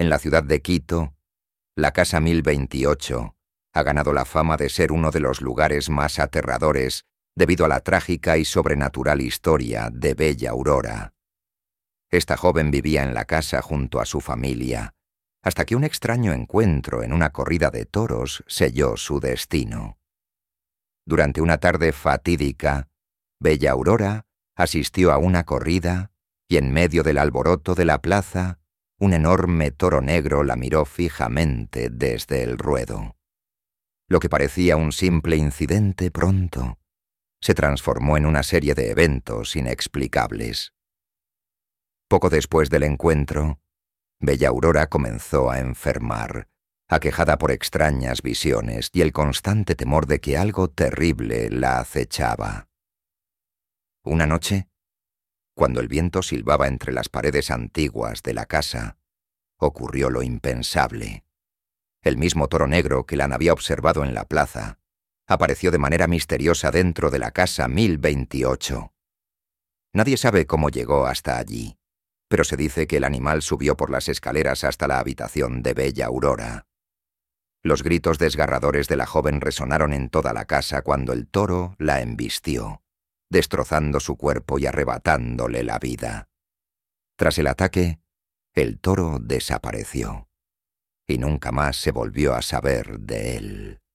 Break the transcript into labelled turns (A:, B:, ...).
A: En la ciudad de Quito, la Casa 1028 ha ganado la fama de ser uno de los lugares más aterradores debido a la trágica y sobrenatural historia de Bella Aurora. Esta joven vivía en la casa junto a su familia, hasta que un extraño encuentro en una corrida de toros selló su destino. Durante una tarde fatídica, Bella Aurora asistió a una corrida y en medio del alboroto de la plaza, un enorme toro negro la miró fijamente desde el ruedo. Lo que parecía un simple incidente pronto se transformó en una serie de eventos inexplicables. Poco después del encuentro, Bella Aurora comenzó a enfermar, aquejada por extrañas visiones y el constante temor de que algo terrible la acechaba. Una noche, cuando el viento silbaba entre las paredes antiguas de la casa, ocurrió lo impensable. El mismo toro negro que la había observado en la plaza apareció de manera misteriosa dentro de la Casa 1028. Nadie sabe cómo llegó hasta allí, pero se dice que el animal subió por las escaleras hasta la habitación de Bella Aurora. Los gritos desgarradores de la joven resonaron en toda la casa cuando el toro la embistió, destrozando su cuerpo y arrebatándole la vida. Tras el ataque, el toro desapareció, y nunca más se volvió a saber de él.